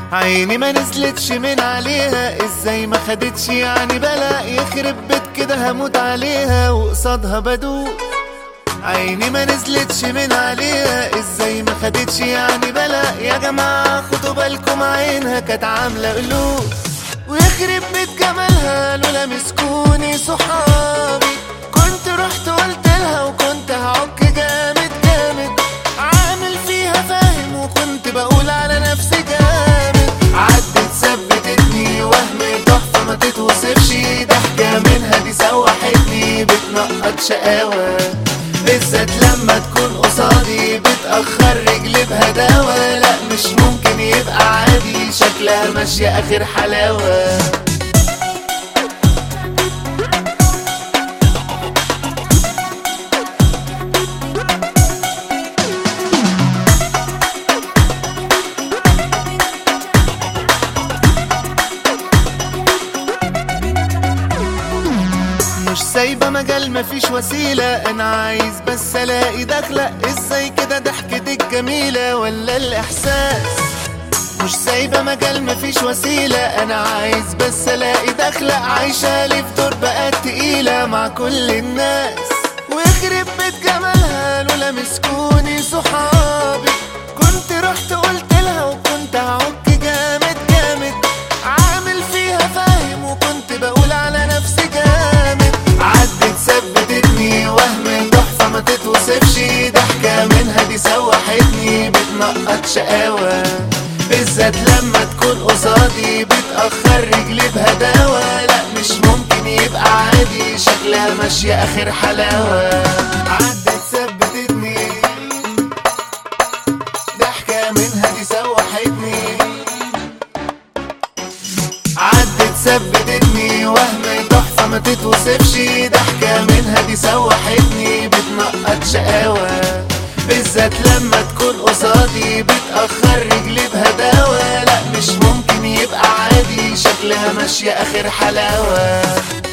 عيني ما نزلتش من عليها، ازاي ما خدتش يعني بلا يخرب بيت كده هموت عليها وقصادها بدوق. عيني ما نزلتش من عليها، ازاي ما خدتش يعني بلا. يا جماعة خدوا بالكم عينها كانت عاملة قلوب، ويخرب بيت جمالها لولا مسكوني صحابي كنت رحت قلت لها وكنت هعك جامد جامد. عامل فيها فاهم وكنت بقول على نفسي جامد. عدت ثبتتني وهم تحفة ما تتوصفش، ضحكة منها دي سوحتني بتنقط شقاوة، بالذات لما تكون قصادي بتأخر رجلي بهداوة. لا مش ممكن يبقى عادي، شكلها ماشية آخر حلاوة. مش سايبة مجال مفيش وسيلة، انا عايز بس الاقي دخلة. ازاي كده ضحكتك جميلة ولا الاحساس؟ مش سايبة مجال مفيش وسيلة، انا عايز بس الاقي دخلة. عايشة لي في دور بقت تقيلة مع كل الناس، ويخرب بيت جمالها لولا مسكوني صحابي كنت رحت قلت لها وكنت هعك جامد جامد. عامل فيها فاهم وكنت بقول على نفسي جامد. عدت ثبتتني وهم تحفة ما تتوصفش، ضحكة منها دي سوحتني بتنقط شقاوة، بالذات لما تكون قصادي بتأخر رجلي بهداوة. لا مش ممكن يبقى عادي، شكلها ماشية آخر حلاوة. عدت ثبتتني ضحكة منها دي سوحتني. عدت ثبتتني وهم تحفة ما تتوصفش، ضحكة منها دي سوحتني بتنقط شقاوة، بالذات لما تكون قصادي بتأخر رجلي بهداوة. لا مش ممكن يبقى عادي، شكلها ماشية آخر حلاوة.